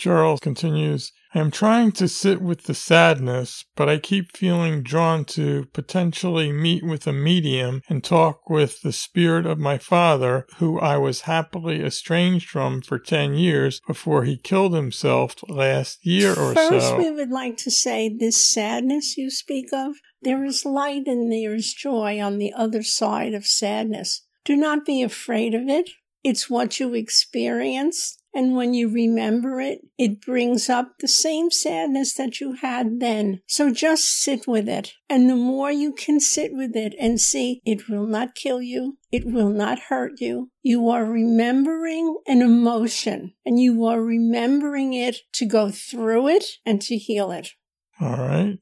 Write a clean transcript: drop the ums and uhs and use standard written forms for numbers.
Cheryl continues, I am trying to sit with the sadness, but I keep feeling drawn to potentially meet with a medium and talk with the spirit of my father, who I was happily estranged from for 10 years before he killed himself last year or so. First, we would like to say this sadness you speak of, there is light and there is joy on the other side of sadness. Do not be afraid of it. It's what you experienced. And when you remember it, it brings up the same sadness that you had then. So just sit with it. And the more you can sit with it and see, it will not kill you. It will not hurt you. You are remembering an emotion, and you are remembering it to go through it and to heal it. All right.